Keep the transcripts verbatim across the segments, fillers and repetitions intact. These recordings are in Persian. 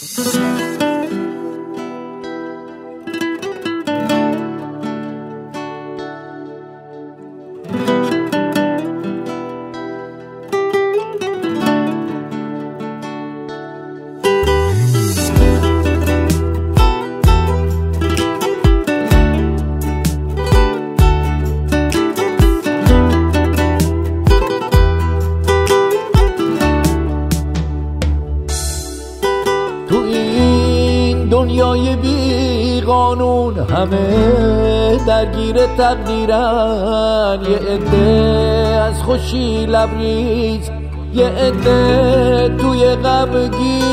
تو این دنیای بی قانون همه درگیر تقدیرن، یه عده از خوشی لبریز، یه عده توی غم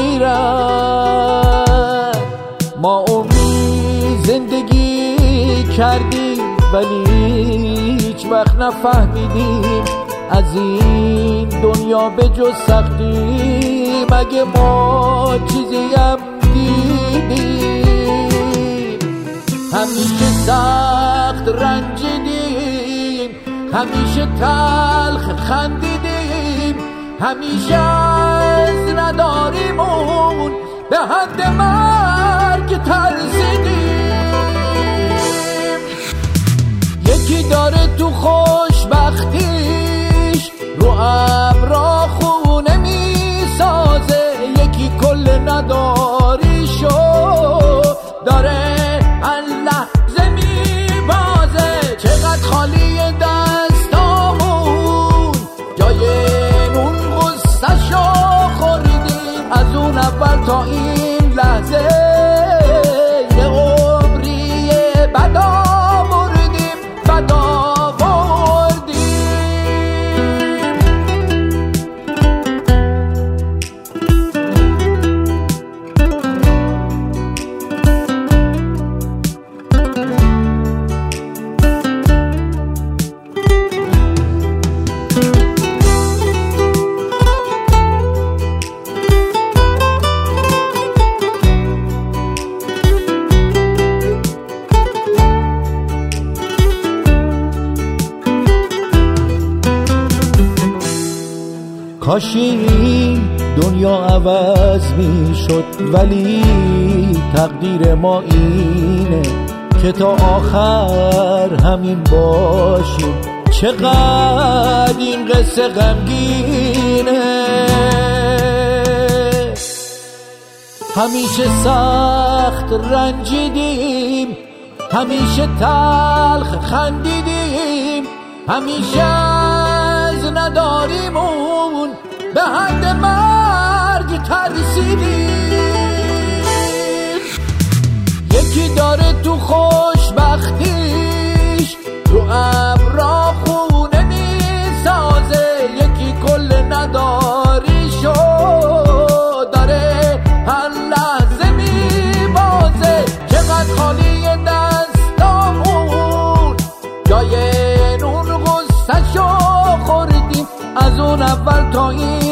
گیرن. ما عمری زندگی کردیم ولی هیچ وقت نفهمیدیم از این دنیا به جز سختی مگه ما چیزی هم دیدیم. همیشه سخت رنجیدیم، همیشه تلخ خندیدیم، همیشه از نداریمون به حد مرگ ترسیدیم. یکی داره تو خوشبختیش رو ابرا خونه میسازه، یکی کل نداریشو داره اللحظه میبازه. چقدر خالی دستامون جای نون غصه‌شو خوردیم، از اون اول تا این لحظه یه عمری بد آوردیم، بد آوردیم. کاشی دنیا عوض می شد ولی تقدیر ما اینه که تا آخر همین باشیم. چقدر این قصه غمگینه، همیشه سخت رنجیدیم، همیشه تلخ خندیدیم، همیشه از نداریمون به حد مرگ ترسیدیم. یکی داره تو خوشبختیش رو ابرا خونه میسازه، یکی کل نداریشو داره هر لحظه میبازه. چقدر خالی دستامون جای نون غصه‌شو خوردیم، از اون اول تا این